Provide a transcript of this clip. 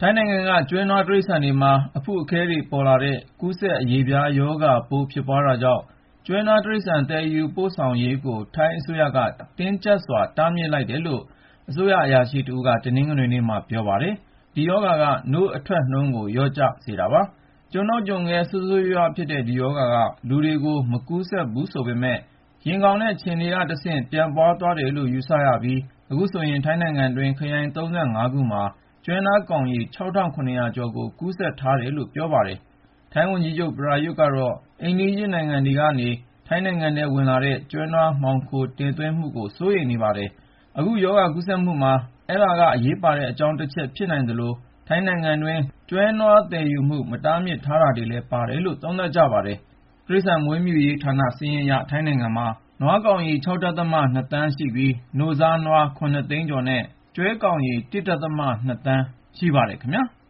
ထိုင်းနိုင်ငံကကျွဲနွားတိရစ္ဆာန်တွေမှာအဖုအခဲတွေပေါ်လာတဲ့ကူးစက်အရေပြားရောဂါပိုးဖြစ်ပွားတာကြောင့်ကျွဲနွားတိရစ္ဆာန်သယ်ယူပို့ဆောင်ရေးကိုထိုင်းအစိုးရကတင်းကျပ်စွာတားမြစ်လိုက်တယ်လို့အစိုးရအရာရှိတဦးကတနင်္ဂနွေနေ့မှာပြောပါတယ်။ ဒီရောဂါကနို့အထွက်နှုန်းကိုလျော့ကျစေတာပါ။ ကြုံတောကြုံခဲဆိုးဆိုးရွားရွားဖြစ်တဲ့ဒီရောဂါကလူတွေကိုမကူးစက်ဘူးဆိုပေမဲ့ရင်ကောင်နဲ့ခြင်တွေကတဆင့်ပြန့်ပွားသွားတယ်လို့ယူဆရပြီးအခုဆိုရင်ထိုင်းနိုင်ငံတွင်းခရိုင် ၃၅ ခုမှာကျွဲနွားကောင်ရေ ၆,၇၀၀ ကျော်ကိုကူးစက်ထားတယ်လို့ပြောပါတယ်။ ထိုင်းဝန်ကြီးချုပ်ပရာယွတ်ကတော့အိမ်နီးချင်းနိုင်ငံတွေကနေထိုင်းနိုင်ငံထဲဝင်လာတဲ့ကျွဲနွားမှောင်ခိုတင်သွင်းမှုကိုစိုးရိမ်နေပါတယ်။ အခုရောဂါကူးစက်မှုမှာအဲဒါကအရေးပါတဲ့အကြောင်းတချက်ဖြစ်နိုင်သလိုထိုင်းနိုင်ငံတွင်းကျွဲနွားသယ်ယူမှုမတားမြစ်ထားတာတွေလည်းပါတယ်လို့သုံးသပ်ကြပါတယ်။ တိရစ္ဆာန်မွေးမြူရေးဌာနစာရင်းအရထိုင်းနိုင်ငံမှာနွားကောင်ရေ ၆.၂ သန်းရှိပြီးနို့စားနွား ၇ သိန်းကျော်နဲ့ကျွဲကောင်ရေ ၁.၂ သန်းရှိပါတယ်ခင်ဗျာ။